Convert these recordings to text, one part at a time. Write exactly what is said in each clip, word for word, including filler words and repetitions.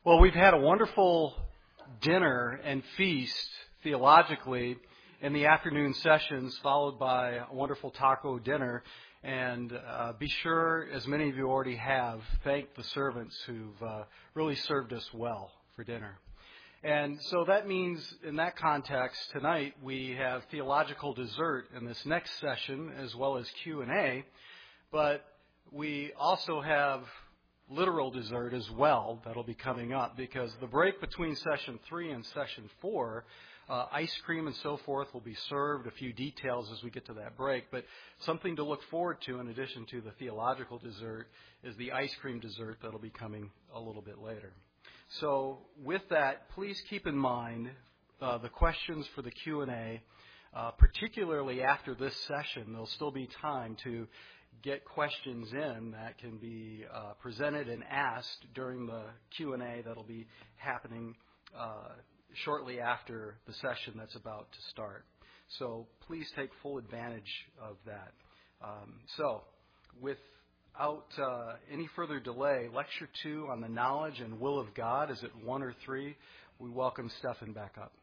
Well, we've had a wonderful dinner and feast theologically in the afternoon sessions, followed by a wonderful taco dinner. And uh, be sure, as many of you already have, thank the servants who've uh, really served us well for dinner. And so that means, in that context, tonight we have theological dessert in this next session, as well as Q and A. But we also have literal dessert as well that'll be coming up, because the break between session three and session four, uh, ice cream and so forth will be served. A few details as we get to that break, but something to look forward to in addition to the theological dessert is the ice cream dessert that'll be coming a little bit later. So with that, please keep in mind uh, the questions for the Q and A, uh, particularly after this session. There'll still be time to get questions in that can be uh, presented and asked during the Q and A that'll be happening uh, shortly after the session that's about to start. So please take full advantage of that. Um, so without uh, any further delay, Lecture two on the knowledge and will of God, is it one or three? We welcome Stephen back up.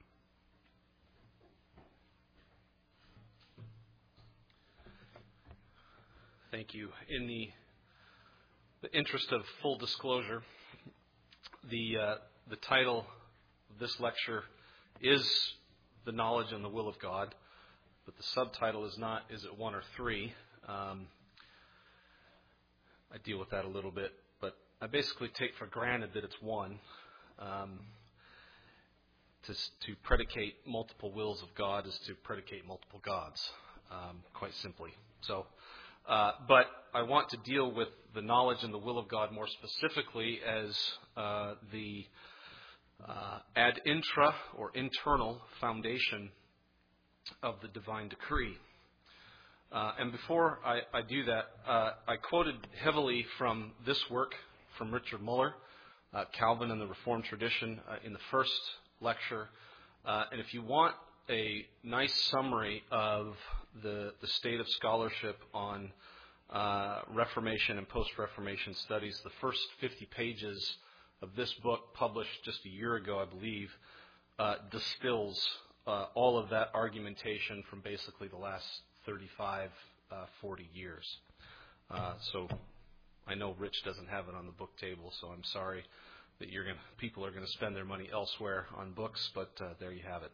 Thank you. In the, the interest of full disclosure, the uh, the title of this lecture is The Knowledge and the Will of God, but the subtitle is not, is it one or three? Um, I deal with that a little bit, but I basically take for granted that it's one. Um, to, to predicate multiple wills of God is to predicate multiple gods, um, quite simply. So. Uh, but I want to deal with the knowledge and the will of God more specifically as uh, the uh, ad intra or internal foundation of the divine decree. Uh, and before I, I do that, uh, I quoted heavily from this work from Richard Muller, uh, Calvin and the Reformed Tradition, uh, in the first lecture. Uh, and if you want a nice summary of the, the state of scholarship on uh, Reformation and post-Reformation studies, the first fifty pages of this book, published just a year ago, I believe, uh, distills uh, all of that argumentation from basically the last thirty-five, uh, forty years. Uh, so I know Rich doesn't have it on the book table, so I'm sorry that you're gonna, people are going to spend their money elsewhere on books, but uh, there you have it.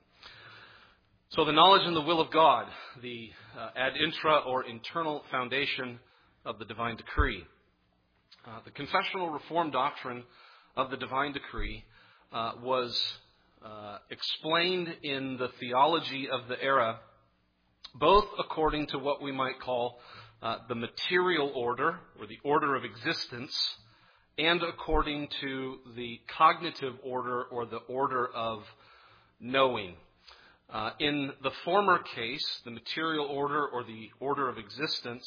So the knowledge and the will of God, the uh, ad intra or internal foundation of the divine decree. Uh, the confessional reform doctrine of the divine decree uh, was uh, explained in the theology of the era, both according to what we might call uh, the material order, or the order of existence, and according to the cognitive order, or the order of knowing. Uh, in the former case, the material order or the order of existence,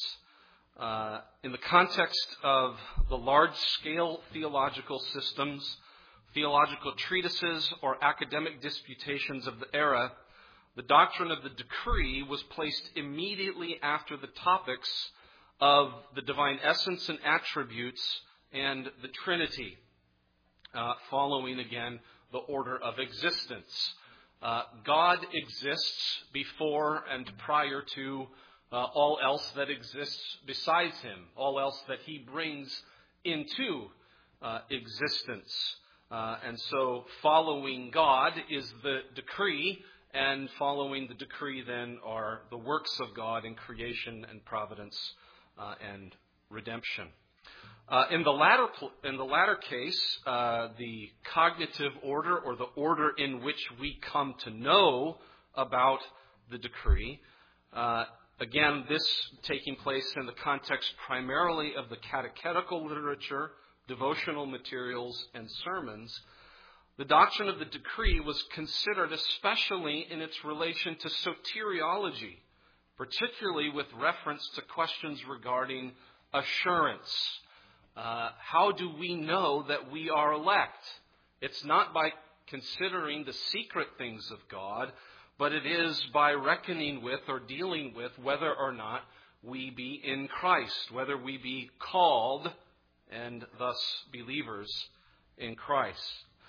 uh, in the context of the large-scale theological systems, theological treatises, or academic disputations of the era, the doctrine of the decree was placed immediately after the topics of the divine essence and attributes and the Trinity, uh, following again the order of existence. Uh, God exists before and prior to uh, all else that exists besides Him, all else that He brings into uh, existence. Uh, and so following God is the decree, and following the decree then are the works of God in creation and providence uh, and redemption. Uh, in the latter in the latter case, uh, the cognitive order, or the order in which we come to know about the decree, uh, again, this taking place in the context primarily of the catechetical literature, devotional materials, and sermons, the doctrine of the decree was considered especially in its relation to soteriology, particularly with reference to questions regarding assurance. Uh, how do we know that we are elect? It's not by considering the secret things of God, but it is by reckoning with or dealing with whether or not we be in Christ, whether we be called and thus believers in Christ.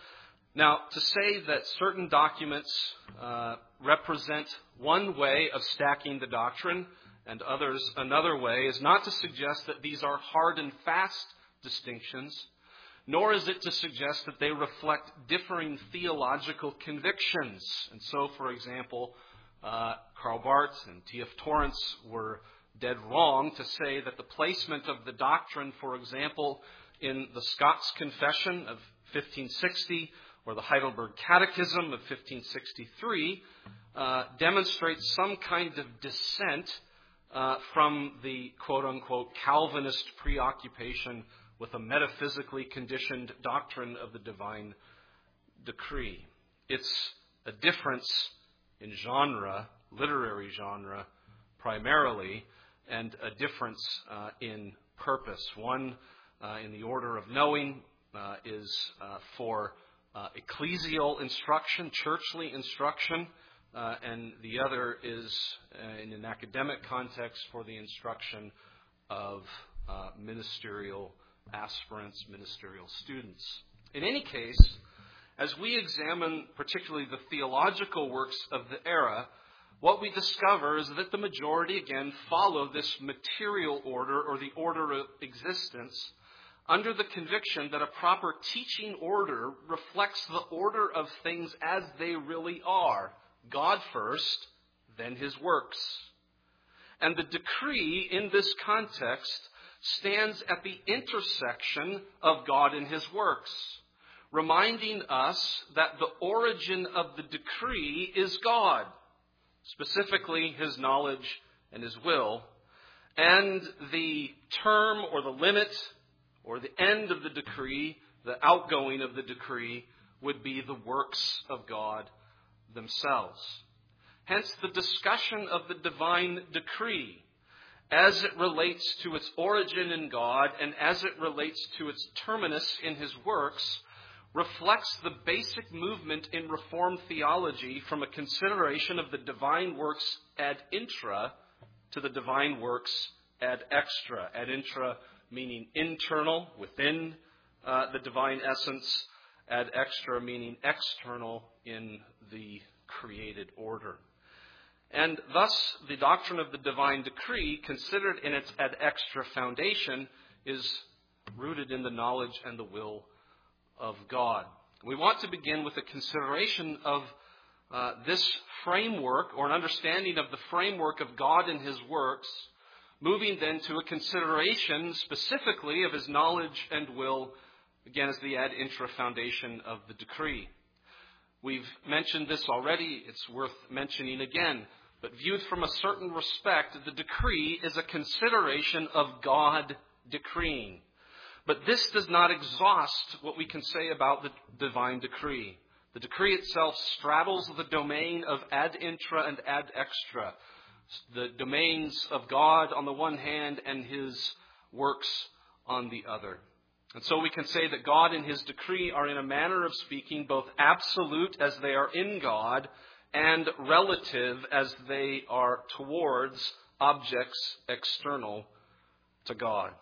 Now, to say that certain documents uh, represent one way of stacking the doctrine and others another way is not to suggest that these are hard and fast distinctions, nor is it to suggest that they reflect differing theological convictions. And so, for example, uh, Karl Barth and T F Torrance were dead wrong to say that the placement of the doctrine, for example, in the Scots Confession of fifteen sixty or the Heidelberg Catechism of fifteen sixty-three uh, demonstrates some kind of dissent uh, from the quote-unquote Calvinist preoccupation with a metaphysically conditioned doctrine of the divine decree. It's a difference in genre, literary genre, primarily, and a difference uh, in purpose. One, uh, in the order of knowing, uh, is uh, for uh, ecclesial instruction, churchly instruction, uh, and the other is, uh, in an academic context, for the instruction of uh, ministerial aspirants, ministerial students. In any case, as we examine particularly the theological works of the era, what we discover is that the majority, again, follow this material order or the order of existence under the conviction that a proper teaching order reflects the order of things as they really are. God first, then His works. And the decree in this context stands at the intersection of God and His works, reminding us that the origin of the decree is God, specifically His knowledge and His will, and the term or the limit or the end of the decree, the outgoing of the decree, would be the works of God themselves. Hence, the discussion of the divine decree as it relates to its origin in God and as it relates to its terminus in His works reflects the basic movement in Reformed theology from a consideration of the divine works ad intra to the divine works ad extra. Ad intra meaning internal, within uh, the divine essence. Ad extra meaning external in the created order. And thus, the doctrine of the divine decree, considered in its ad extra foundation, is rooted in the knowledge and the will of God. We want to begin with a consideration of uh, this framework, or an understanding of the framework of God and His works, moving then to a consideration specifically of His knowledge and will, again as the ad intra foundation of the decree. We've mentioned this already, it's worth mentioning again. But viewed from a certain respect, the decree is a consideration of God decreeing. But this does not exhaust what we can say about the divine decree. The decree itself straddles the domain of ad intra and ad extra, the domains of God on the one hand and His works on the other. And so we can say that God and His decree are, in a manner of speaking, both absolute as they are in God and relative as they are towards objects external to God.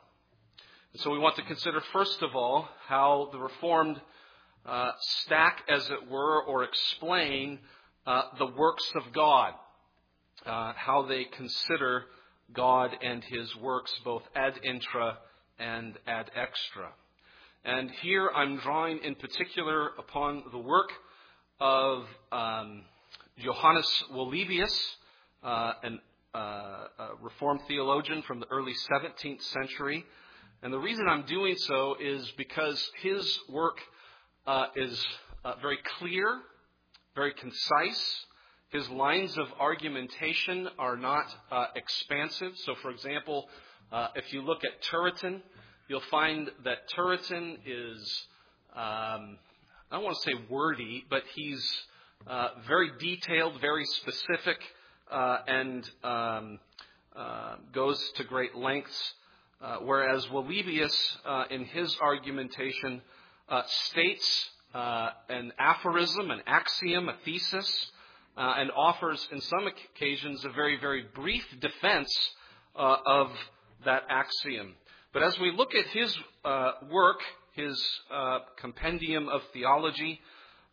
And so we want to consider, first of all, how the Reformed uh, stack, as it were, or explain uh, the works of God, uh, how they consider God and His works both ad intra and ad extra. And here I'm drawing in particular upon the work of um, Johannes Wollebius, uh, an, uh, a Reformed theologian from the early seventeenth century. And the reason I'm doing so is because his work uh, is uh, very clear, very concise. His lines of argumentation are not uh, expansive. So, for example, uh, if you look at Turretin, you'll find that Turretin is, um, I don't want to say wordy, but he's Uh, very detailed, very specific, uh, and um, uh, goes to great lengths. Uh, whereas Wollebius, uh, in his argumentation, uh, states uh, an aphorism, an axiom, a thesis, uh, and offers, in some occasions, a very, very brief defense uh, of that axiom. But as we look at his uh, work, his uh, compendium of theology,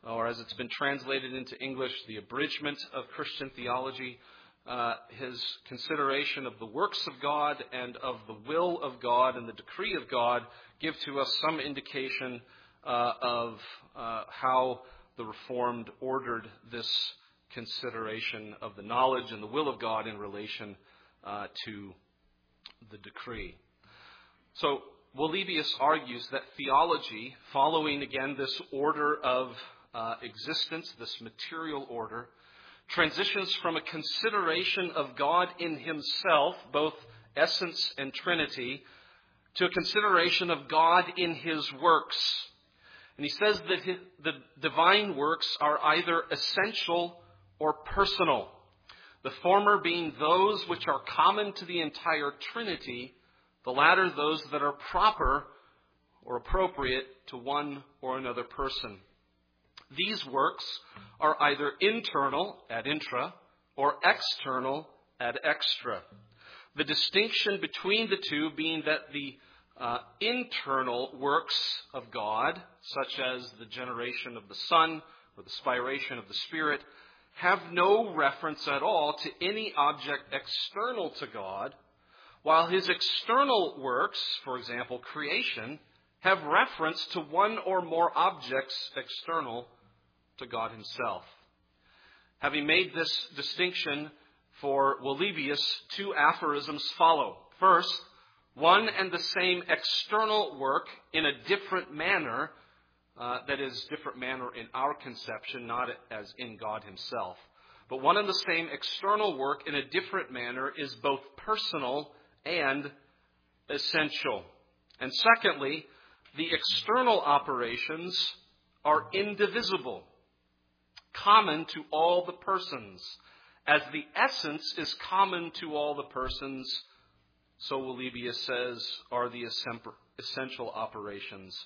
or as it's been translated into English, the abridgment of Christian theology, uh, his consideration of the works of God and of the will of God and the decree of God give to us some indication uh, of uh, how the Reformed ordered this consideration of the knowledge and the will of God in relation uh, to the decree. So, Welebius argues that theology, following again this order of uh, existence, this material order, transitions from a consideration of God in himself, both essence and Trinity, to a consideration of God in his works. And he says that his, the divine works are either essential or personal, the former being those which are common to the entire Trinity, the latter those that are proper or appropriate to one or another person. These works are either internal ad intra or external ad extra. The distinction between the two being that the uh, internal works of God, such as the generation of the Son or the spiration of the Spirit, have no reference at all to any object external to God, while his external works, for example, creation, have reference to one or more objects external to God himself. Having made this distinction for Welebius, two aphorisms follow. First, one and the same external work in a different manner, uh, that is, different manner in our conception, not as in God himself. But one and the same external work in a different manner is both personal and essential. And secondly, the external operations are indivisible, common to all the persons. As the essence is common to all the persons, so Welebius says, are the essential operations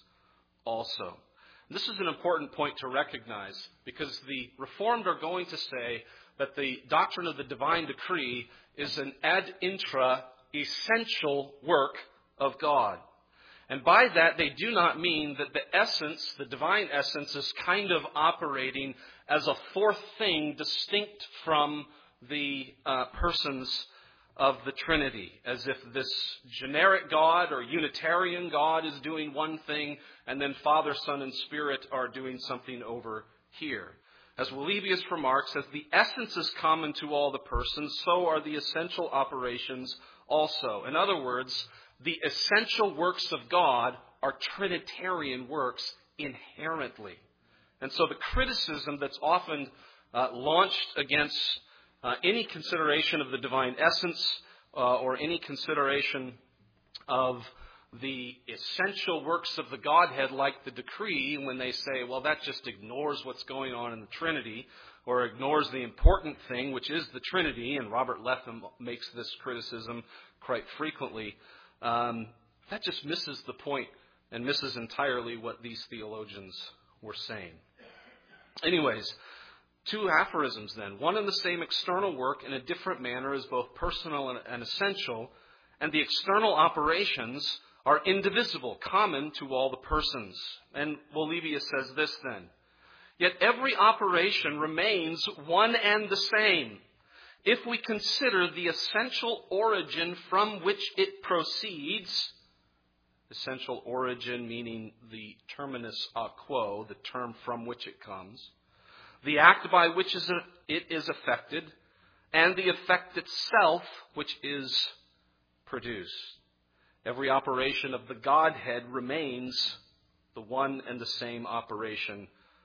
also. And this is an important point to recognize, because the Reformed are going to say that the doctrine of the divine decree is an ad intra essential work of God. And by that, they do not mean that the essence, the divine essence, is kind of operating as a fourth thing distinct from the uh, persons of the Trinity, as if this generic God or Unitarian God is doing one thing, and then Father, Son, and Spirit are doing something over here. As Welebius remarks, as the essence is common to all the persons, so are the essential operations also. In other words, the essential works of God are Trinitarian works inherently. And so the criticism that's often uh, launched against uh, any consideration of the divine essence uh, or any consideration of the essential works of the Godhead, like the decree, when they say, well, that just ignores what's going on in the Trinity, or ignores the important thing, which is the Trinity, and Robert Letham makes this criticism quite frequently, um, that just misses the point and misses entirely what these theologians were saying. Anyways, two aphorisms then. One and the same external work in a different manner is both personal and, and essential, and the external operations are indivisible, common to all the persons. And Welebius says this then, yet every operation remains one and the same, if we consider the essential origin from which it proceeds. Essential origin meaning the terminus a quo, the term from which it comes, the act by which it is effected, and the effect itself which is produced. Every operation of the Godhead remains the one and the same operation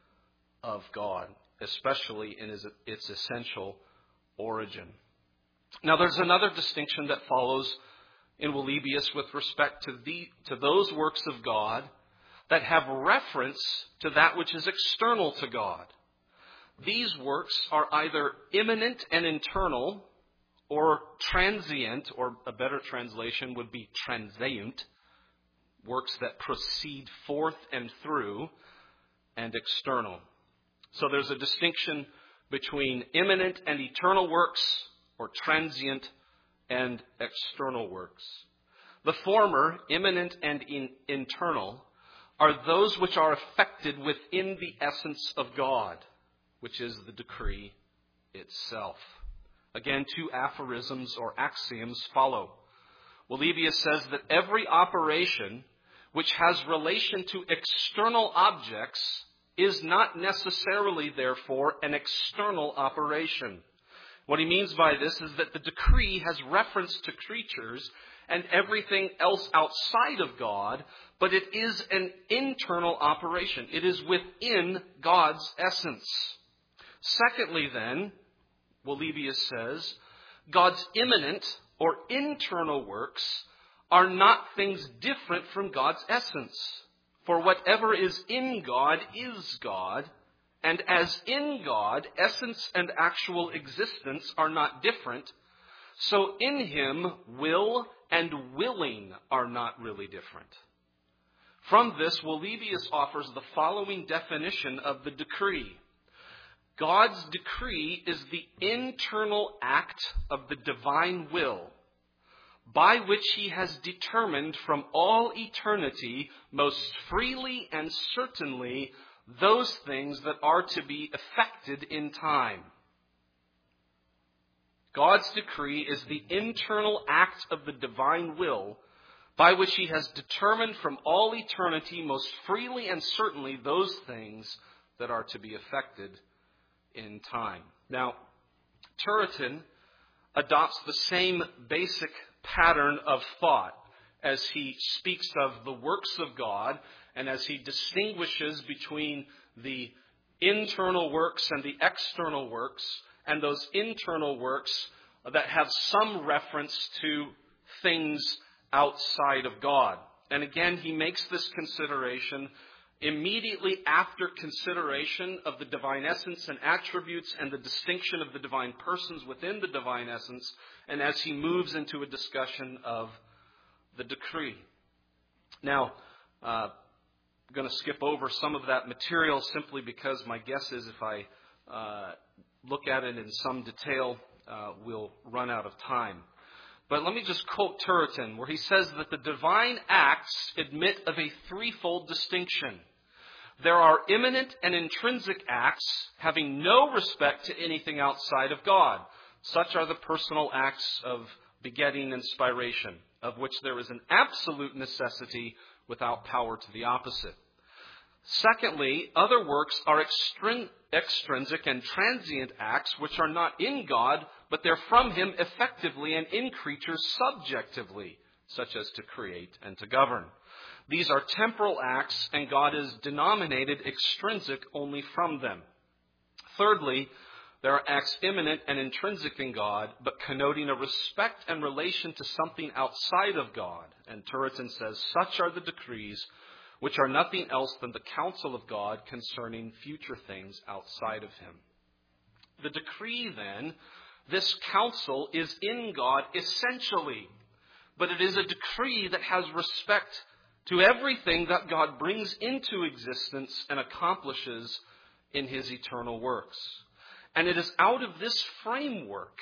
of God, especially in its essential origin. Now, there's another distinction that follows in Welebius with respect to the to those works of God that have reference to that which is external to God. These works are either immanent and internal, or transient, or a better translation would be transient, works that proceed forth and through, and external. So there's a distinction between immanent and eternal works, or transient and external works. The former, immanent and in, internal, are those which are effected within the essence of God, which is the decree itself. Again, two aphorisms or axioms follow. Wellebia says that every operation which has relation to external objects is not necessarily, therefore, an external operation. What he means by this is that the decree has reference to creatures and everything else outside of God, but it is an internal operation. It is within God's essence. Secondly, then, Wellebia says, God's immanent or internal works are not things different from God's essence. For whatever is in God is God, and as in God, essence and actual existence are not different, so in him will and willing are not really different. From this, Wellebia offers the following definition of the decree. God's decree is the internal act of the divine will, by which he has determined from all eternity, most freely and certainly, those things that are to be effected in time. God's decree is the internal act of the divine will, by which he has determined from all eternity, most freely and certainly, those things that are to be effected in time. Now, Turretin adopts the same basic pattern of thought as he speaks of the works of God and as he distinguishes between the internal works and the external works, and those internal works that have some reference to things outside of God. And again, he makes this consideration immediately after consideration of the divine essence and attributes and the distinction of the divine persons within the divine essence, and as he moves into a discussion of the decree. Now, uh, I'm going to skip over some of that material simply because my guess is if I uh, look at it in some detail, uh, we'll run out of time. But let me just quote Turretin, where he says that the divine acts admit of a threefold distinction. There are immanent and intrinsic acts having no respect to anything outside of God. Such are the personal acts of begetting and spiration, of which there is an absolute necessity without power to the opposite. Secondly, other works are extrin- extrinsic and transient acts which are not in God, but they're from him effectively and in creatures subjectively, such as to create and to govern. These are temporal acts, and God is denominated extrinsic only from them. Thirdly, there are acts immanent and intrinsic in God, but connoting a respect and relation to something outside of God. And Turretin says, such are the decrees, which are nothing else than the counsel of God concerning future things outside of him. The decree, then, this counsel is in God essentially, but it is a decree that has respect to everything that God brings into existence and accomplishes in his eternal works. And it is out of this framework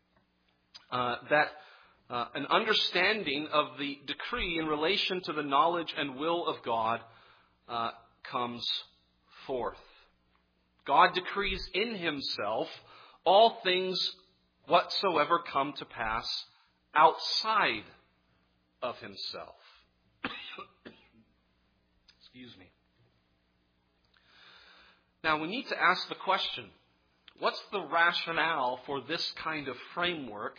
uh, that uh, an understanding of the decree in relation to the knowledge and will of God uh, comes forth. God decrees in himself all things whatsoever come to pass outside of himself. Excuse me. Now, we need to ask the question, what's the rationale for this kind of framework?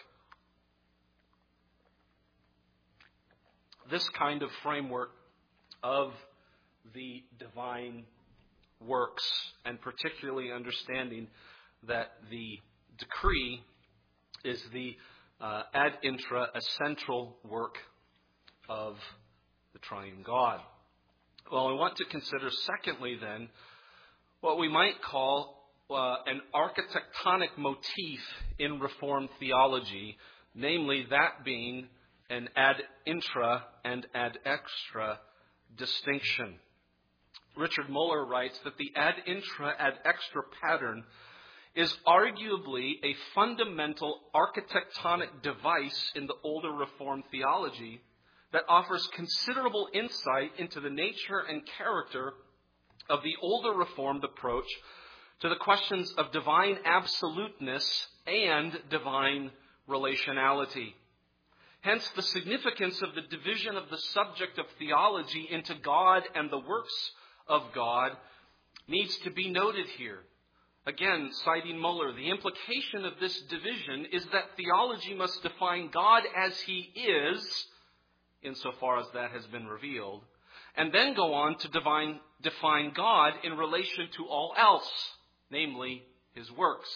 This kind of framework of the divine works, and particularly understanding that the decree is the uh, ad intra, essential work of the triune God. Well, we want to consider, secondly, then, what we might call uh, an architectonic motif in Reformed theology, namely that being an ad intra and ad extra distinction. Richard Muller writes that the ad intra, ad extra pattern is arguably a fundamental architectonic device in the older Reformed theology that offers considerable insight into the nature and character of the older Reformed approach to the questions of divine absoluteness and divine relationality. Hence, the significance of the division of the subject of theology into God and the works of God needs to be noted here. Again, citing Muller, the implication of this division is that theology must define God as He is, insofar as that has been revealed, and then go on to divine, define God in relation to all else, namely His works.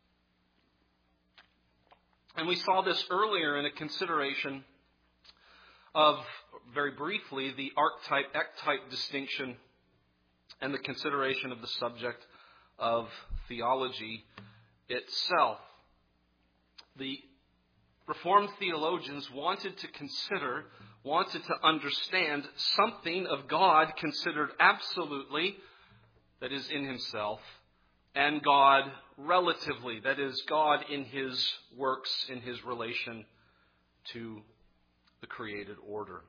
And we saw this earlier in a consideration of, very briefly, the archetype-ectype distinction and the consideration of the subject of theology itself. The Reformed theologians wanted to consider, wanted to understand something of God considered absolutely, that is in Himself, and God relatively, that is God in His works, in His relation to the created order.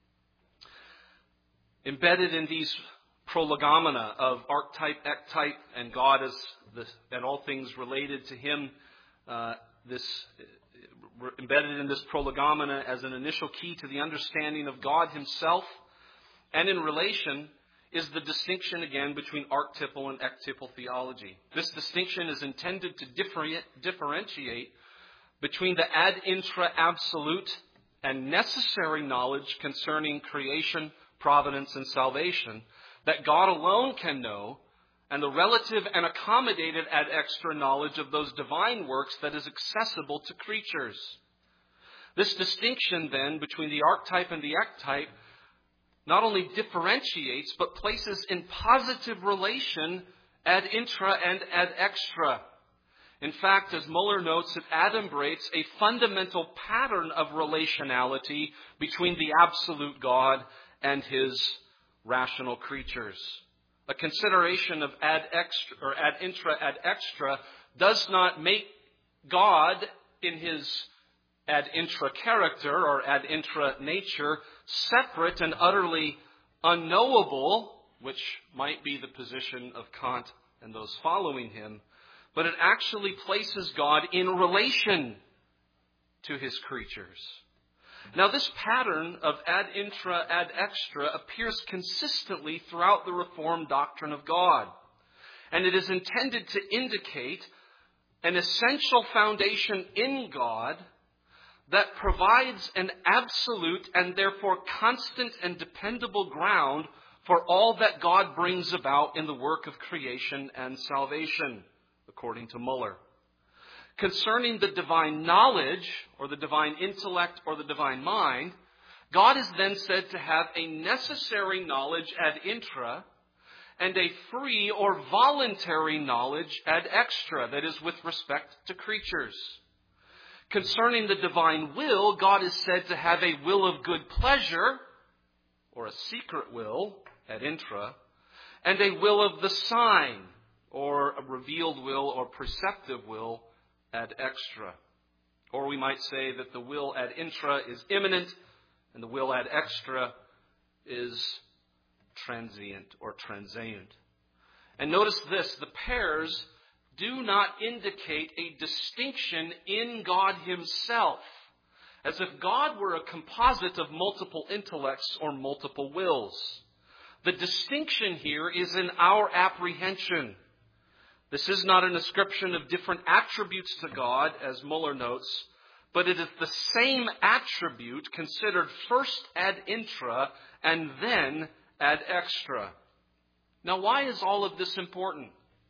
Embedded in these prolegomena of archetype, ectype, and God as the, and all things related to Him, uh, this uh, embedded in this prolegomena as an initial key to the understanding of God Himself, and in relation is the distinction again between archetypal and ectypal theology. This distinction is intended to differentiate between the ad intra absolute and necessary knowledge concerning creation, providence, and salvation that God alone can know, and the relative and accommodated ad extra knowledge of those divine works that is accessible to creatures. This distinction, then, between the archetype and the ectype not only differentiates, but places in positive relation ad intra and ad extra. In fact, as Muller notes, it adumbrates a fundamental pattern of relationality between the absolute God and His rational creatures. A consideration of ad extra or ad intra, ad extra does not make God in His ad intra character or ad intra nature separate and utterly unknowable, which might be the position of Kant and those following him, but it actually places God in relation to His creatures. Now, this pattern of ad intra, ad extra appears consistently throughout the Reformed doctrine of God, and it is intended to indicate an essential foundation in God that provides an absolute and therefore constant and dependable ground for all that God brings about in the work of creation and salvation, according to Muller. Concerning the divine knowledge, or the divine intellect, or the divine mind, God is then said to have a necessary knowledge ad intra and a free or voluntary knowledge ad extra, that is, with respect to creatures. Concerning the divine will, God is said to have a will of good pleasure, or a secret will, ad intra, and a will of the sign, or a revealed will or preceptive will, ad extra. Or we might say that the will ad intra is imminent, and the will ad extra is transient or transient. And notice this, the pairs do not indicate a distinction in God Himself, as if God were a composite of multiple intellects or multiple wills. The distinction here is in our apprehension. This is not an ascription of different attributes to God, as Muller notes, but it is the same attribute considered first ad intra and then ad extra. Now, why is all of this important?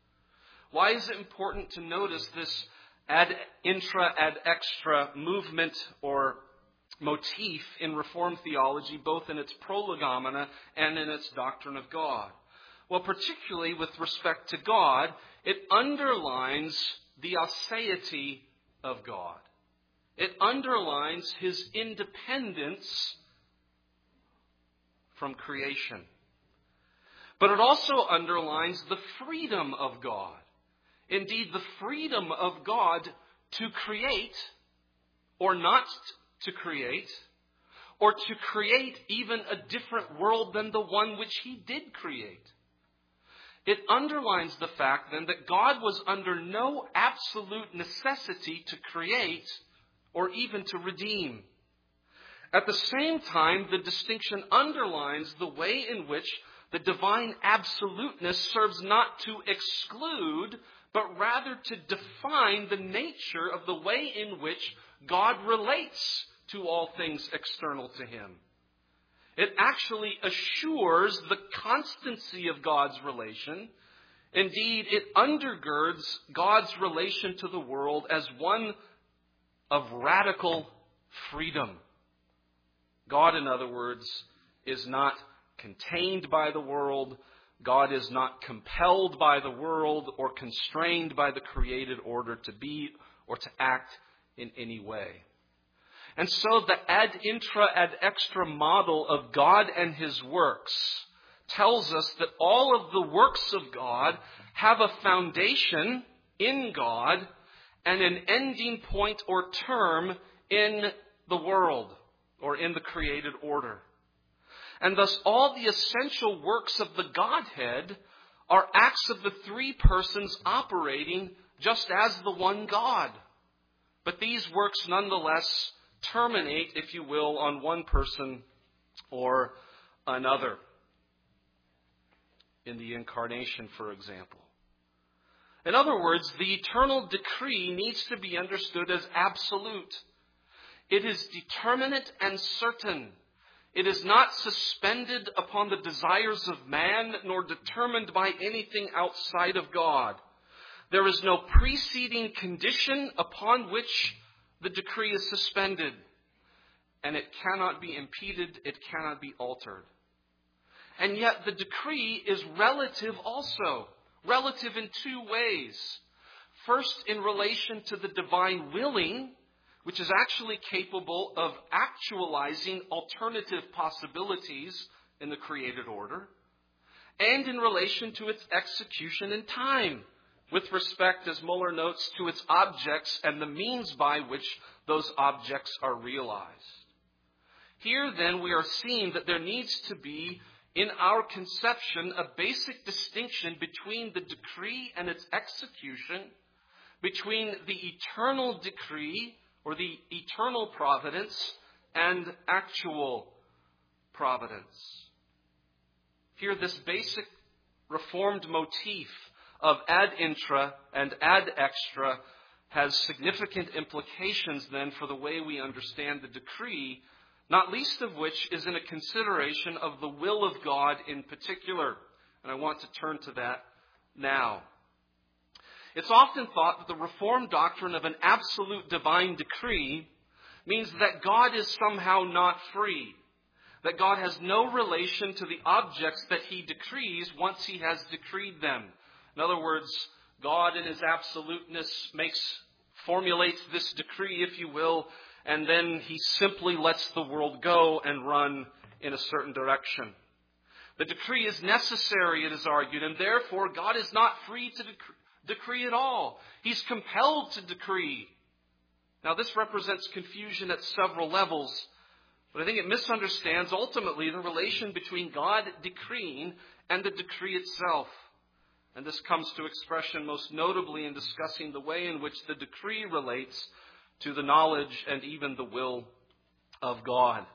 Why is it important to notice this ad intra, ad extra movement or motif in Reformed theology, both in its prolegomena and in its doctrine of God? Well, particularly with respect to God, it underlines the aseity of God. It underlines His independence from creation. But it also underlines the freedom of God. Indeed, the freedom of God to create or not to create, or to create even a different world than the one which he did create. It underlines the fact then that God was under no absolute necessity to create or even to redeem. At the same time, the distinction underlines the way in which the divine absoluteness serves not to exclude, but rather to define the nature of the way in which God relates to all things external to him. It actually assures the constancy of God's relation. Indeed, it undergirds God's relation to the world as one of radical freedom. God, in other words, is not contained by the world. God is not compelled by the world or constrained by the created order to be or to act in any way. And so the ad intra, ad extra model of God and his works tells us that all of the works of God have a foundation in God and an ending point or term in the world or in the created order. And thus all the essential works of the Godhead are acts of the three persons operating just as the one God. But these works nonetheless terminate, if you will, on one person or another. In the incarnation, for example. In other words, the eternal decree needs to be understood as absolute. It is determinate and certain. It is not suspended upon the desires of man, nor determined by anything outside of God. There is no preceding condition upon which the decree is suspended, and it cannot be impeded, it cannot be altered. And yet the decree is relative also, relative in two ways. First, in relation to the divine willing, which is actually capable of actualizing alternative possibilities in the created order, and in relation to its execution in time, with respect, as Muller notes, to its objects and the means by which those objects are realized. Here, then, we are seeing that there needs to be, in our conception, a basic distinction between the decree and its execution, between the eternal decree, or the eternal providence, and actual providence. Here, this basic Reformed motif of ad intra and ad extra has significant implications then for the way we understand the decree, not least of which is in a consideration of the will of God in particular. And I want to turn to that now. It's often thought that the Reformed doctrine of an absolute divine decree means that God is somehow not free, that God has no relation to the objects that he decrees once he has decreed them. In other words, God in his absoluteness makes, formulates this decree, if you will, and then he simply lets the world go and run in a certain direction. The decree is necessary, it is argued, and therefore God is not free to decree, decree at all. He's compelled to decree. Now, this represents confusion at several levels, but I think it misunderstands ultimately the relation between God decreeing and the decree itself. And this comes to expression most notably in discussing the way in which the decree relates to the knowledge and even the will of God.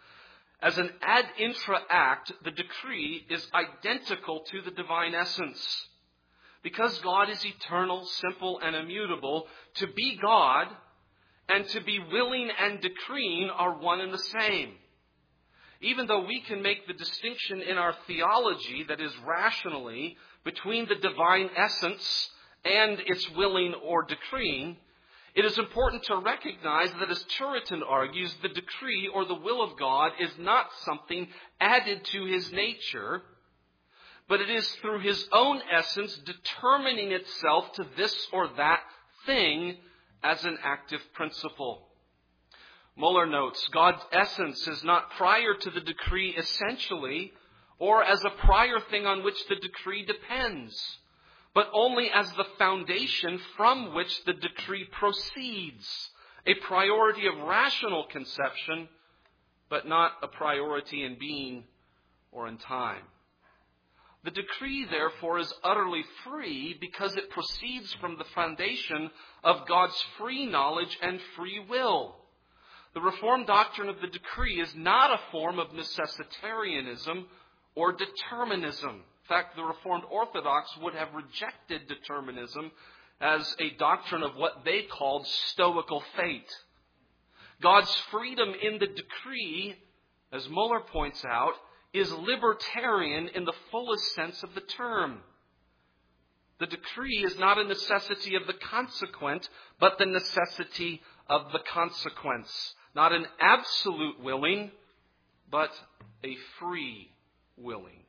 As an ad intra act, the decree is identical to the divine essence. Because God is eternal, simple, and immutable, to be God and to be willing and decreeing are one and the same. Even though we can make the distinction in our theology, that is rationally, between the divine essence and its willing or decreeing, it is important to recognize that, as Turretin argues, the decree or the will of God is not something added to his nature, but it is through his own essence determining itself to this or that thing as an active principle. Muller notes, God's essence is not prior to the decree essentially, or as a prior thing on which the decree depends, but only as the foundation from which the decree proceeds, a priority of rational conception but not a priority in being or in time. The decree, therefore, is utterly free because it proceeds from the foundation of God's free knowledge and free will. The Reformed doctrine of the decree is not a form of necessitarianism or determinism. In fact, the Reformed Orthodox would have rejected determinism as a doctrine of what they called stoical fate. God's freedom in the decree, as Muller points out, is libertarian in the fullest sense of the term. The decree is not a necessity of the consequent, but the necessity of the consequence. Not an absolute willing, but a free willing.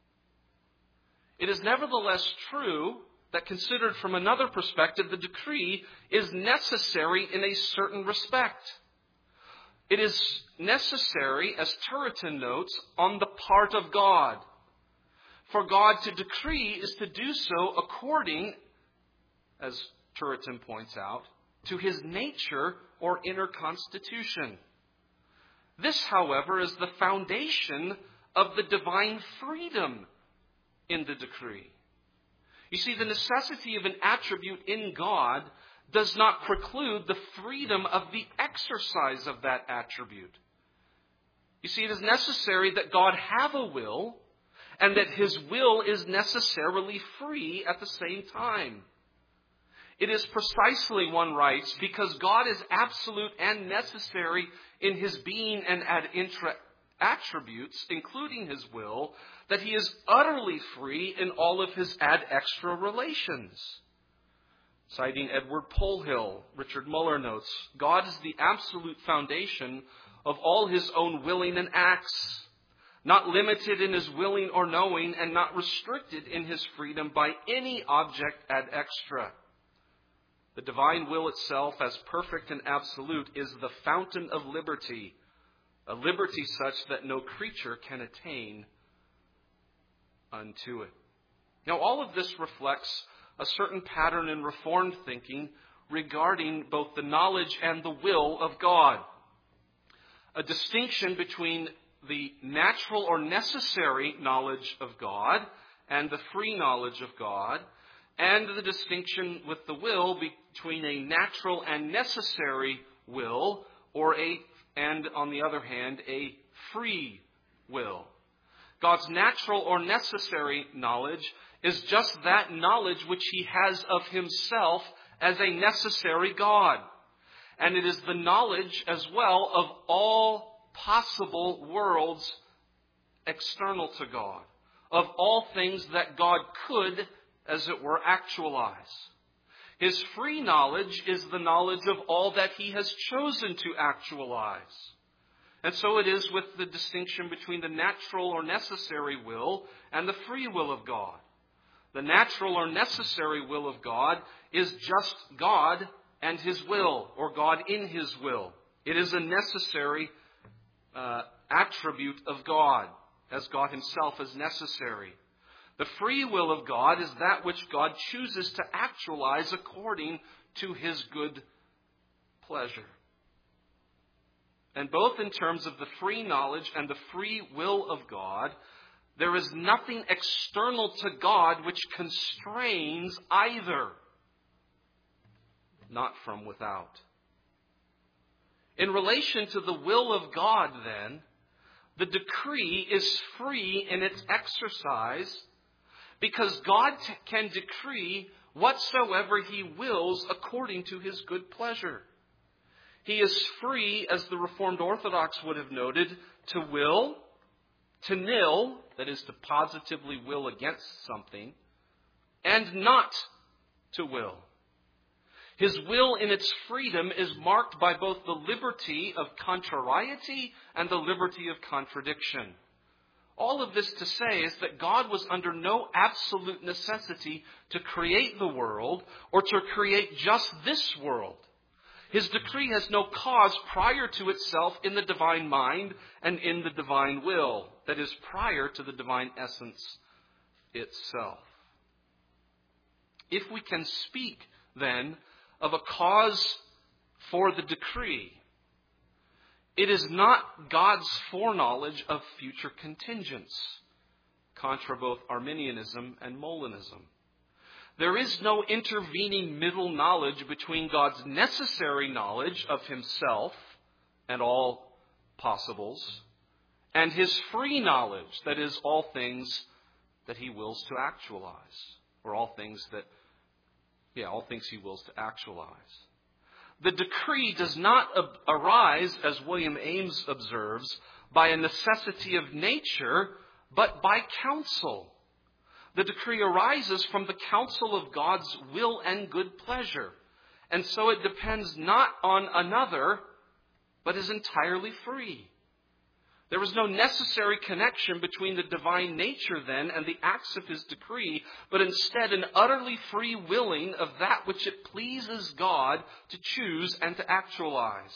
It is nevertheless true that, considered from another perspective, the decree is necessary in a certain respect. It is necessary, as Turretin notes, on the part of God. For God to decree is to do so according, as Turretin points out, to his nature or inner constitution. This, however, is the foundation of the divine freedom in the decree. You see, the necessity of an attribute in God does not preclude the freedom of the exercise of that attribute. You see, it is necessary that God have a will, and that his will is necessarily free at the same time. It is precisely, one writes, because God is absolute and necessary in his being and ad intra attributes, including his will, that he is utterly free in all of his ad extra relations. Citing Edward Polhill, Richard Muller notes, God is the absolute foundation of all his own willing and acts, not limited in his willing or knowing, and not restricted in his freedom by any object ad extra. The divine will itself, as perfect and absolute, is the fountain of liberty, a liberty such that no creature can attain unto it. Now, all of this reflects a certain pattern in Reformed thinking regarding both the knowledge and the will of God. A distinction between the natural or necessary knowledge of God and the free knowledge of God, and the distinction with the will between a natural and necessary will, or a, and on the other hand, a free will. God's natural or necessary knowledge is just that knowledge which he has of himself as a necessary God. And it is the knowledge as well of all possible worlds external to God, of all things that God could, as it were, actualize. His free knowledge is the knowledge of all that he has chosen to actualize. And so it is with the distinction between the natural or necessary will and the free will of God. The natural or necessary will of God is just God and his will, or God in his will. It is a necessary uh, attribute of God, as God himself is necessary. The free will of God is that which God chooses to actualize according to his good pleasure. And both in terms of the free knowledge and the free will of God, there is nothing external to God which constrains either, not from without. In relation to the will of God, then, the decree is free in its exercise because God t- can decree whatsoever he wills according to his good pleasure. He is free, as the Reformed Orthodox would have noted, to will, to nil, that is to positively will against something, and not to will. His will in its freedom is marked by both the liberty of contrariety and the liberty of contradiction. All of this to say is that God was under no absolute necessity to create the world or to create just this world. His decree has no cause prior to itself in the divine mind and in the divine will, that is, prior to the divine essence itself. If we can speak, then, of a cause for the decree, It is not God's foreknowledge of future contingents, contra both Arminianism and Molinism. There is no intervening middle knowledge between God's necessary knowledge of himself and all possibles and his free knowledge, that is, all things that he wills to actualize, or all things that, yeah, all things he wills to actualize. The decree does not ab- arise, as William Ames observes, by a necessity of nature, but by counsel. The decree arises from the counsel of God's will and good pleasure, and so it depends not on another, but is entirely free. There is no necessary connection between the divine nature, then, and the acts of his decree, but instead an utterly free willing of that which it pleases God to choose and to actualize.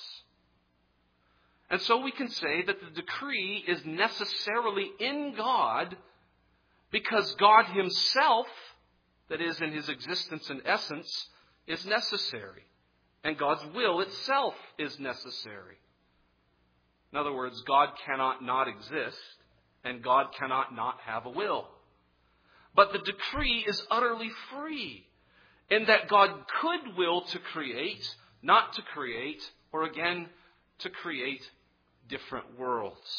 And so we can say that the decree is necessarily in God because God himself, that is, in his existence and essence, is necessary. And God's will itself is necessary. In other words, God cannot not exist, and God cannot not have a will. But the decree is utterly free, in that God could will to create, not to create, or again, to create different worlds.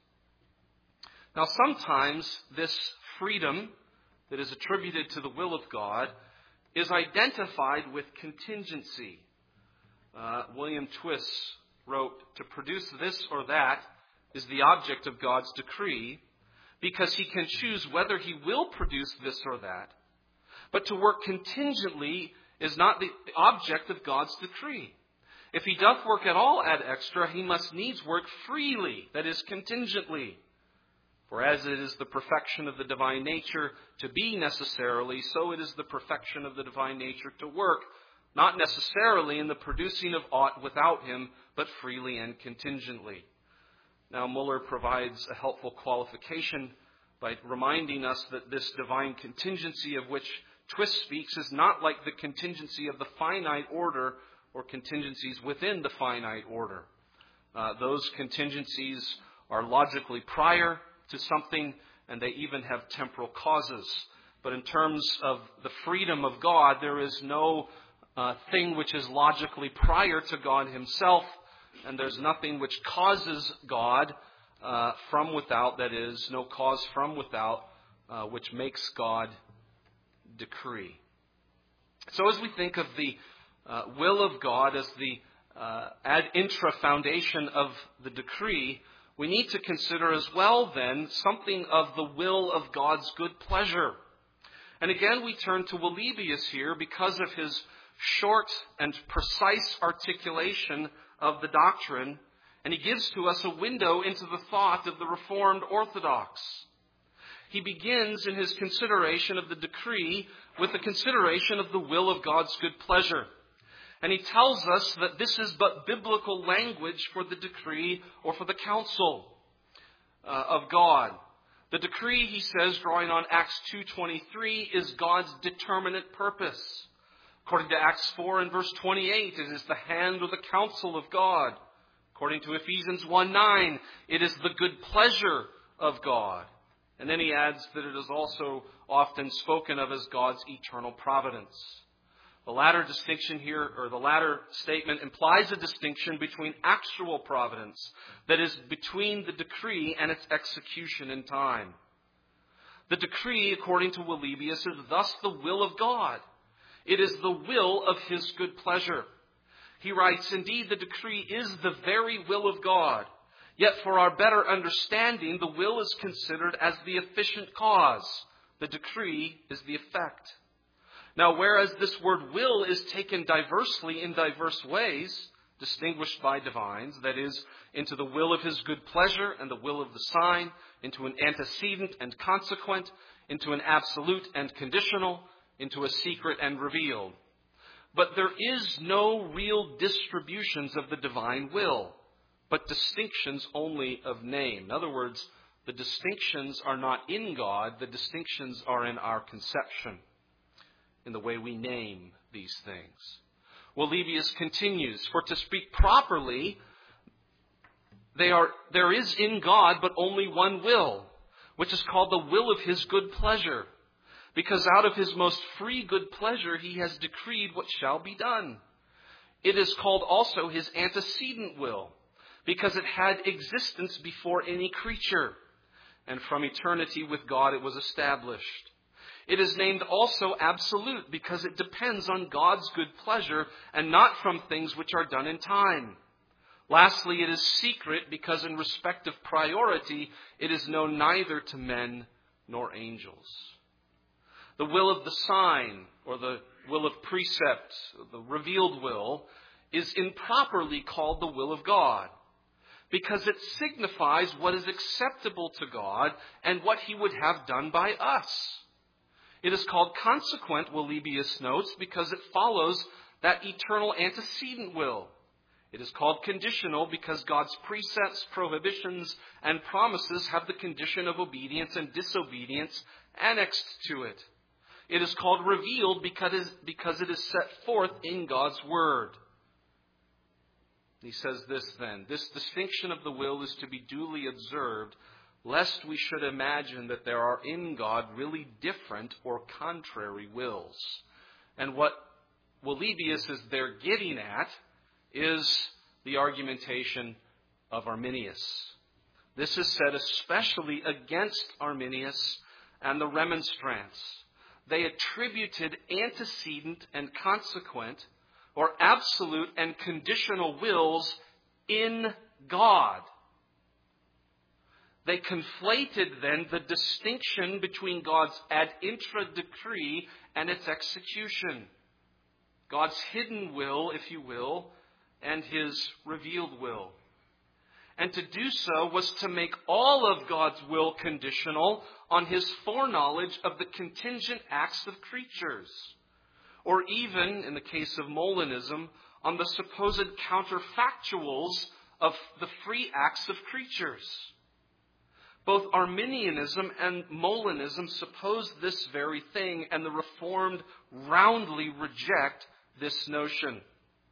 Now, sometimes this freedom that is attributed to the will of God is identified with contingency. Uh, William Twiss wrote, "To produce this or that is the object of God's decree, because he can choose whether he will produce this or that. But to work contingently is not the object of God's decree. If he doth work at all ad extra, he must needs work freely, that is, contingently. For as it is the perfection of the divine nature to be necessarily, so it is the perfection of the divine nature to work, not necessarily in the producing of aught without him, but freely and contingently." Now, Muller provides a helpful qualification by reminding us that this divine contingency of which Twiss speaks is not like the contingency of the finite order or contingencies within the finite order. Uh, those contingencies are logically prior to something, and they even have temporal causes. But in terms of the freedom of God, there is no uh, thing which is logically prior to God himself, and there's nothing which causes God uh, from without, that is, no cause from without, uh, which makes God decree. So as we think of the uh, will of God as the uh, ad intra foundation of the decree, we need to consider as well, then, something of the will of God's good pleasure. And again, we turn to Welebius here because of his short and precise articulation of the doctrine, and he gives to us a window into the thought of the Reformed Orthodox. He begins in his consideration of the decree with the consideration of the will of God's good pleasure. And he tells us that this is but biblical language for the decree or for the counsel uh, of God. The decree, he says, drawing on Acts two twenty-three, is God's determinate purpose. According to Acts four and verse twenty-eight, it is the hand or the counsel of God. According to Ephesians one nine, it is the good pleasure of God. And then he adds that it is also often spoken of as God's eternal providence. The latter distinction here, or the latter statement, implies a distinction between actual providence, that is, between the decree and its execution in time. The decree, according to Welebius, is thus the will of God. It is the will of his good pleasure. He writes, "Indeed, the decree is the very will of God. Yet for our better understanding, the will is considered as the efficient cause. The decree is the effect." Now, whereas this word will is taken diversely in diverse ways, distinguished by divines, that is, into the will of his good pleasure and the will of the sign, into an antecedent and consequent, into an absolute and conditional, into a secret and revealed. But there is no real distributions of the divine will, but distinctions only of name. In other words, the distinctions are not in God, the distinctions are in our conception, in the way we name these things. Welebius continues, "For to speak properly, they are, there is in God but only one will, which is called the will of his good pleasure. Because out of his most free good pleasure he has decreed what shall be done. It is called also his antecedent will, because it had existence before any creature, and from eternity with God it was established. It is named also absolute, because it depends on God's good pleasure, and not from things which are done in time. Lastly, it is secret, because in respect of priority it is known neither to men nor angels. The will of the sign, or the will of precept, the revealed will, is improperly called the will of God, because it signifies what is acceptable to God and what he would have done by us. It is called consequent, Welebius notes, because it follows that eternal antecedent will. It is called conditional because God's precepts, prohibitions, and promises have the condition of obedience and disobedience annexed to it. It is called revealed because it is set forth in God's Word. He says this then, this distinction of the will is to be duly observed, lest we should imagine that there are in God really different or contrary wills. And what Welebius is there getting at is the argumentation of Arminius. This is said especially against Arminius and the Remonstrants. They attributed antecedent and consequent, or absolute and conditional wills in God. They conflated then the distinction between God's ad intra decree and its execution. God's hidden will, if you will, and his revealed will. And to do so was to make all of God's will conditional on his foreknowledge of the contingent acts of creatures. Or even, in the case of Molinism, on the supposed counterfactuals of the free acts of creatures. Both Arminianism and Molinism suppose this very thing, and the Reformed roundly reject this notion.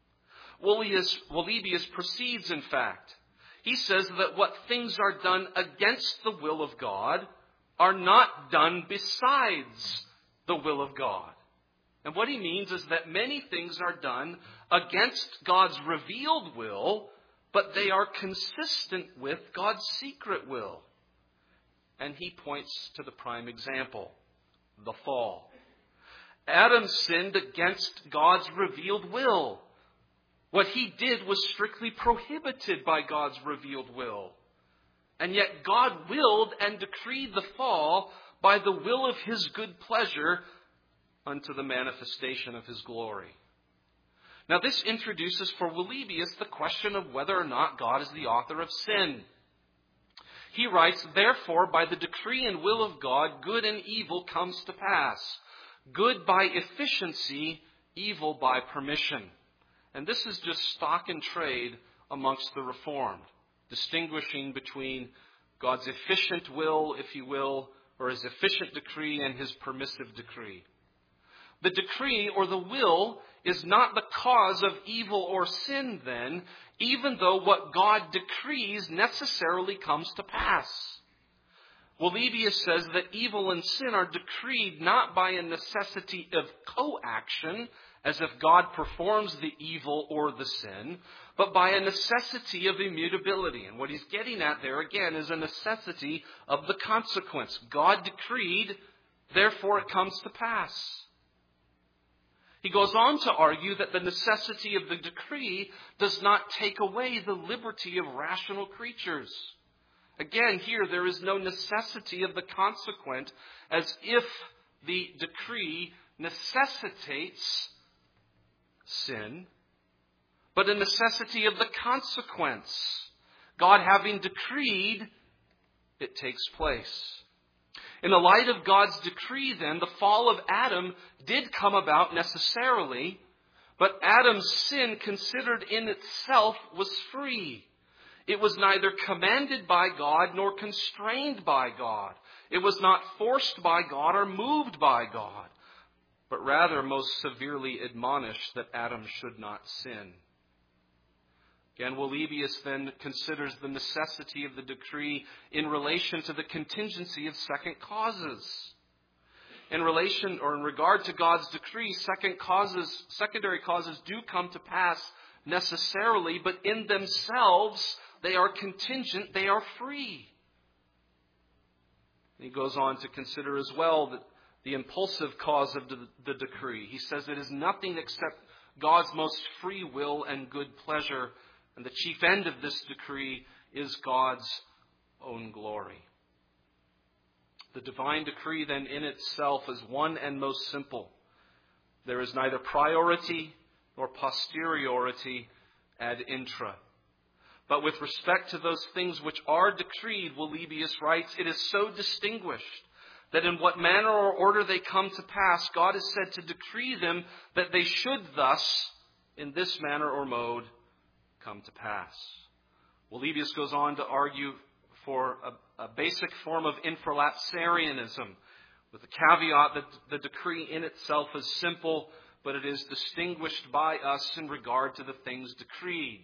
Welebius proceeds, in fact. He says that what things are done against the will of God are not done besides the will of God. And what he means is that many things are done against God's revealed will, but they are consistent with God's secret will. And he points to the prime example, the fall. Adam sinned against God's revealed will. What he did was strictly prohibited by God's revealed will. And yet God willed and decreed the fall by the will of his good pleasure unto the manifestation of his glory. Now this introduces for Welebius the question of whether or not God is the author of sin. He writes, therefore, by the decree and will of God, good and evil comes to pass. Good by efficiency, evil by permission. And this is just stock in trade amongst the Reformed, distinguishing between God's efficient will, if you will, or his efficient decree and his permissive decree. The decree or the will is not the cause of evil or sin then, even though what God decrees necessarily comes to pass. Welebius says that evil and sin are decreed not by a necessity of coaction, as if God performs the evil or the sin, but by a necessity of immutability. And what he's getting at there again is a necessity of the consequence. God decreed, therefore it comes to pass. He goes on to argue that the necessity of the decree does not take away the liberty of rational creatures. Again, here there is no necessity of the consequent, as if the decree necessitates sin, but a necessity of the consequence. God having decreed, it takes place. In the light of God's decree, then, the fall of Adam did come about necessarily, but Adam's sin, considered in itself, was free. It was neither commanded by God nor constrained by God. It was not forced by God or moved by God, but rather most severely admonished that Adam should not sin. Again, Welebius then considers the necessity of the decree in relation to the contingency of second causes. In relation or in regard to God's decree, second causes, secondary causes do come to pass necessarily, but in themselves they are contingent, they are free. He goes on to consider as well that the impulsive cause of the, the decree. He says it is nothing except God's most free will and good pleasure, and the chief end of this decree is God's own glory. The divine decree then in itself is one and most simple. There is neither priority nor posteriority ad intra. But with respect to those things which are decreed, Welebius writes, it is so distinguished that in what manner or order they come to pass, God is said to decree them that they should thus, in this manner or mode, come to pass. Welebius goes on to argue for a, a basic form of infralapsarianism, with the caveat that the decree in itself is simple, but it is distinguished by us in regard to the things decreed.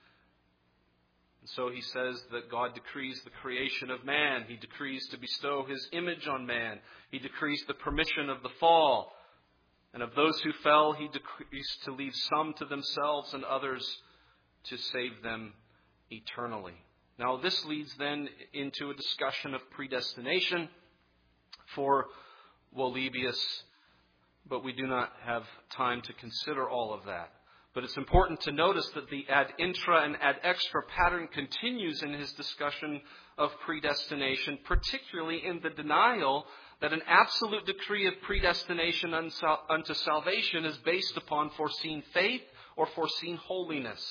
And so he says that God decrees the creation of man. He decrees to bestow his image on man. He decrees the permission of the fall. And of those who fell, he decrees to leave some to themselves and others to save them eternally. Now, this leads then into a discussion of predestination for Welebius, but we do not have time to consider all of that. But it's important to notice that the ad intra and ad extra pattern continues in his discussion of predestination, particularly in the denial that an absolute decree of predestination unto salvation is based upon foreseen faith or foreseen holiness.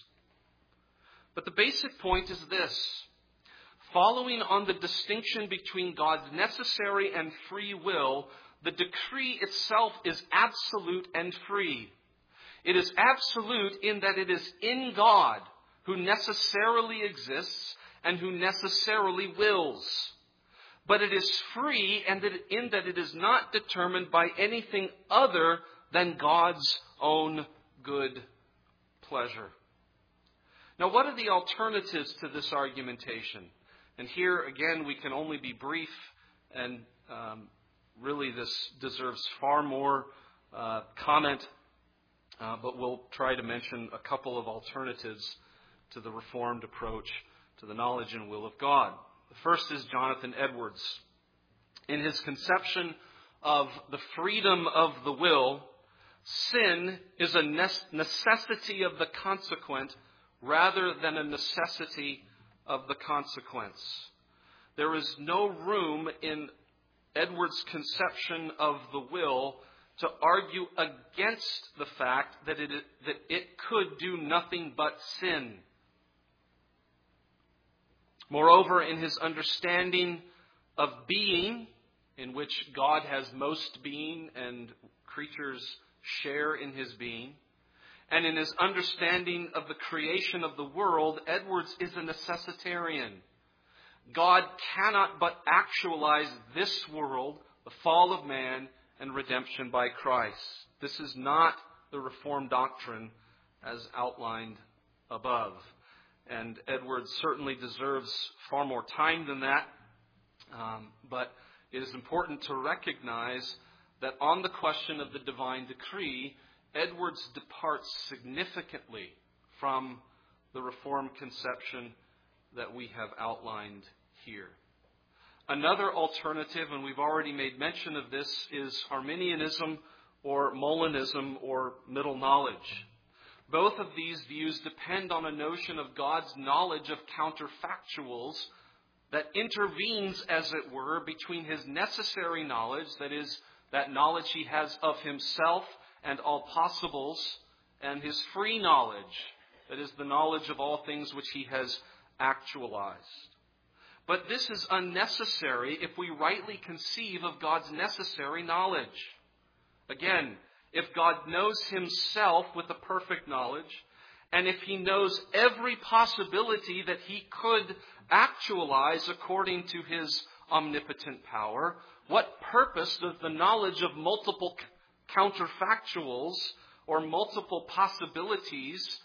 But the basic point is this. Following on the distinction between God's necessary and free will, the decree itself is absolute and free. It is absolute in that it is in God, who necessarily exists and who necessarily wills. But it is free in that it is not determined by anything other than God's own good pleasure. Now, what are the alternatives to this argumentation? And here, again, we can only be brief, and um, really this deserves far more uh, comment, uh, but we'll try to mention a couple of alternatives to the Reformed approach to the knowledge and will of God. The first is Jonathan Edwards. In his conception of the freedom of the will, sin is a necessity of the consequent rather than a necessity of the consequence. There is no room in Edwards' conception of the will to argue against the fact that it, that it could do nothing but sin. Moreover, in his understanding of being, in which God has most being and creatures share in his being, and in his understanding of the creation of the world, Edwards is a necessitarian. God cannot but actualize this world, the fall of man, and redemption by Christ. This is not the Reformed doctrine as outlined above. And Edwards certainly deserves far more time than that. Um, but it is important to recognize that on the question of the divine decree, Edwards departs significantly from the Reformed conception that we have outlined here. Another alternative, and we've already made mention of this, is Arminianism or Molinism or middle knowledge. Both of these views depend on a notion of God's knowledge of counterfactuals that intervenes, as it were, between his necessary knowledge, that is, that knowledge he has of himself and all possibles, and his free knowledge, that is, the knowledge of all things which he has actualized. But this is unnecessary if we rightly conceive of God's necessary knowledge. Again, if God knows himself with a perfect knowledge, and if he knows every possibility that he could actualize according to his omnipotent power, what purpose does the knowledge of multiple counterfactuals or multiple possibilities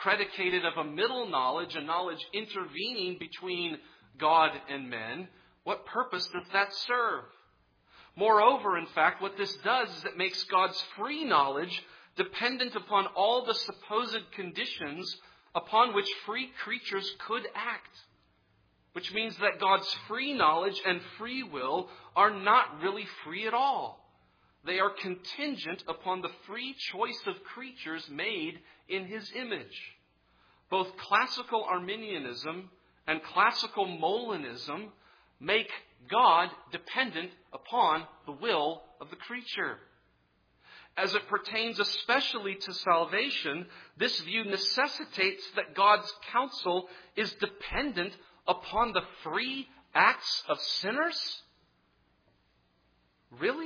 predicated of a middle knowledge, a knowledge intervening between God and men, what purpose does that serve? Moreover, in fact, what this does is it makes God's free knowledge dependent upon all the supposed conditions upon which free creatures could act. Which means that God's free knowledge and free will are not really free at all. They are contingent upon the free choice of creatures made in His image. Both classical Arminianism and classical Molinism make God dependent upon the will of the creature. As it pertains especially to salvation, this view necessitates that God's counsel is dependent upon the free acts of sinners? Really?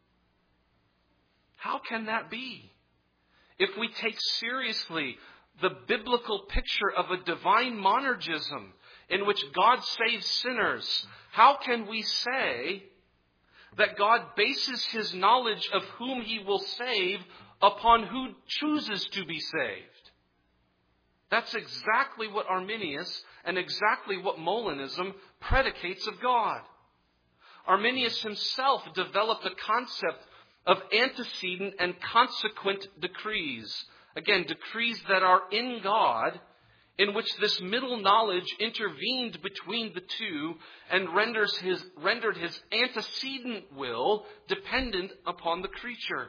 How can that be? If we take seriously the biblical picture of a divine monergism in which God saves sinners, how can we say that God bases His knowledge of whom He will save upon who chooses to be saved? That's exactly what Arminius and exactly what Molinism predicates of God. Arminius himself developed a concept of antecedent and consequent decrees. Again, decrees that are in God, in which this middle knowledge intervened between the two and renders his, rendered his antecedent will dependent upon the creature.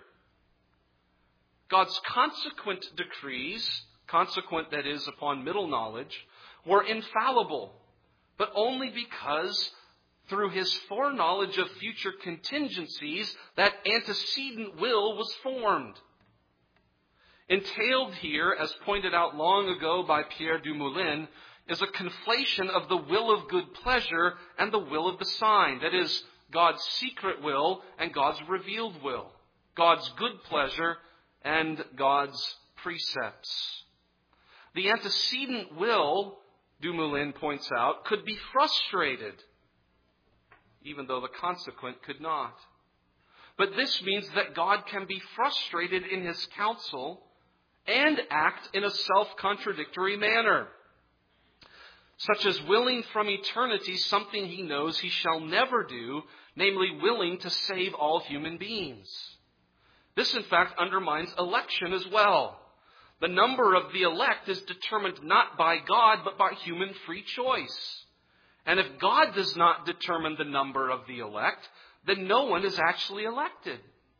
God's consequent decrees, consequent that is upon middle knowledge, were infallible, but only because through His foreknowledge of future contingencies, that antecedent will was formed. Entailed here, as pointed out long ago by Pierre Dumoulin, is a conflation of the will of good pleasure and the will of the sign. That is, God's secret will and God's revealed will. God's good pleasure and God's precepts. The antecedent will, Dumoulin points out, could be frustrated, even though the consequent could not. But this means that God can be frustrated in His counsel and act in a self-contradictory manner, such as willing from eternity something He knows He shall never do, namely willing to save all human beings. This, in fact, undermines election as well. The number of the elect is determined not by God, but by human free choice. And if God does not determine the number of the elect, then no one is actually elected.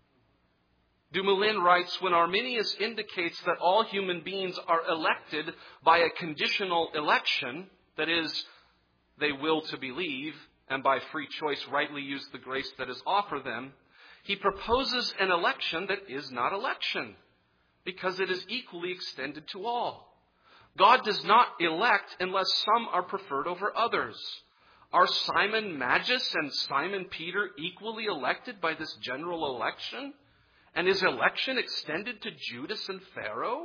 Dumoulin writes, when Arminius indicates that all human beings are elected by a conditional election, that is, they will to believe, and by free choice rightly use the grace that is offered them, he proposes an election that is not election, because it is equally extended to all. God does not elect unless some are preferred over others. Are Simon Magus and Simon Peter equally elected by this general election? And is election extended to Judas and Pharaoh?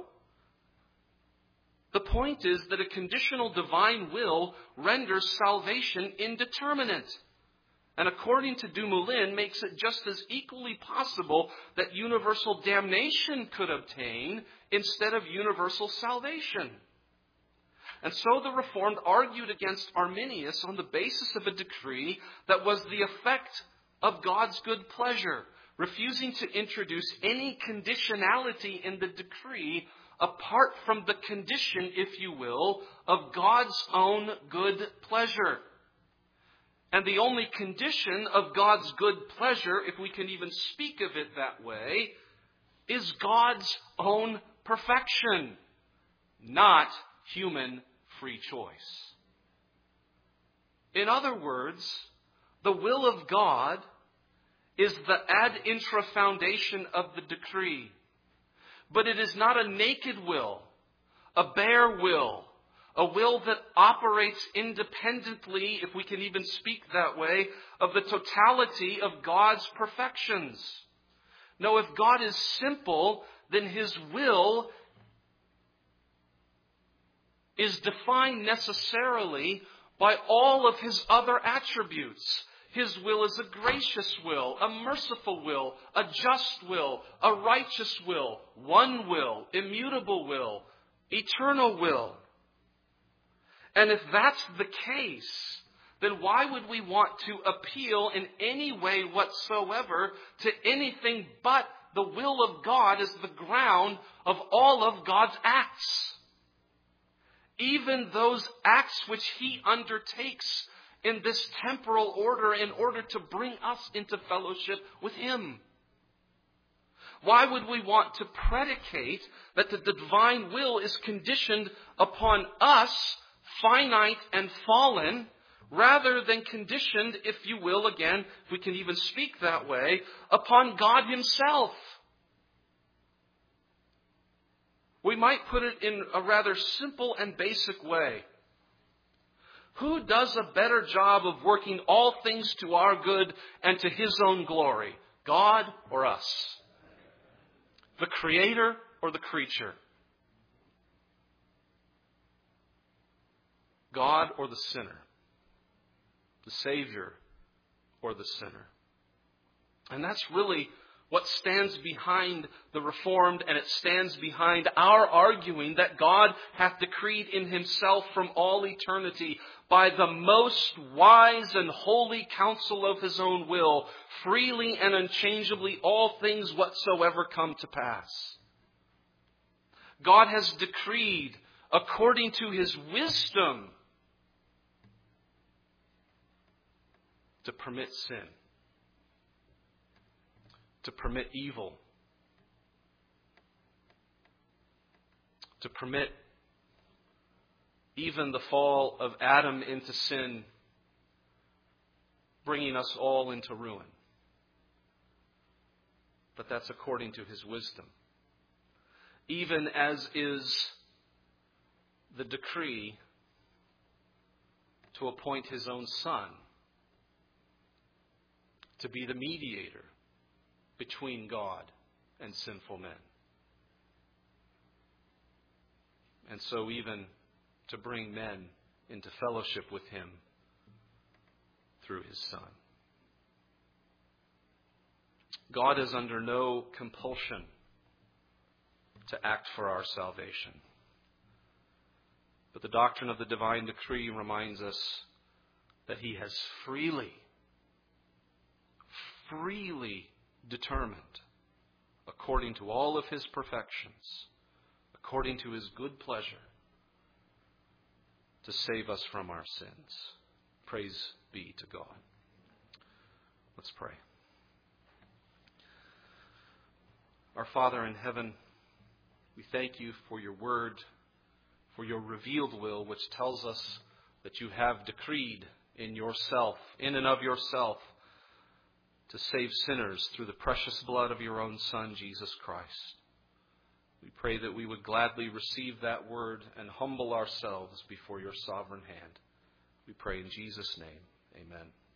The point is that a conditional divine will renders salvation indeterminate. And according to Dumoulin, makes it just as equally possible that universal damnation could obtain instead of universal salvation. And so the Reformed argued against Arminius on the basis of a decree that was the effect of God's good pleasure, refusing to introduce any conditionality in the decree apart from the condition, if you will, of God's own good pleasure. And the only condition of God's good pleasure, if we can even speak of it that way, is God's own perfection, not human free choice. In other words, the will of God is the ad intra foundation of the decree. But it is not a naked will, a bare will, a will that operates independently, if we can even speak that way, of the totality of God's perfections. No, if God is simple, then His will is defined necessarily by all of His other attributes. His will is a gracious will, a merciful will, a just will, a righteous will, one will, immutable will, eternal will. And if that's the case, then why would we want to appeal in any way whatsoever to anything but the will of God as the ground of all of God's acts? Even those acts which He undertakes in this temporal order in order to bring us into fellowship with Him. Why would we want to predicate that the divine will is conditioned upon us, finite and fallen, rather than conditioned, if you will, again, if we can even speak that way, upon God Himself? We might put it in a rather simple and basic way. Who does a better job of working all things to our good and to His own glory? God or us? The Creator or the creature? God or the sinner? The Savior or the sinner? And that's really what stands behind the Reformed, and it stands behind our arguing that God hath decreed in Himself from all eternity by the most wise and holy counsel of His own will, freely and unchangeably all things whatsoever come to pass. God has decreed according to His wisdom to permit sin, to permit evil, to permit even the fall of Adam into sin, bringing us all into ruin. But that's according to His wisdom. Even as is the decree to appoint His own Son to be the mediator between God and sinful men. And so even to bring men into fellowship with Him through His Son. God is under no compulsion to act for our salvation. But the doctrine of the divine decree reminds us that He has freely, freely determined, according to all of His perfections, according to His good pleasure, to save us from our sins. Praise be to God. Let's pray. Our Father in heaven, we thank You for Your word, for Your revealed will, which tells us that You have decreed in Yourself, in and of Yourself, to save sinners through the precious blood of Your own Son, Jesus Christ. We pray that we would gladly receive that word and humble ourselves before Your sovereign hand. We pray in Jesus' name. Amen.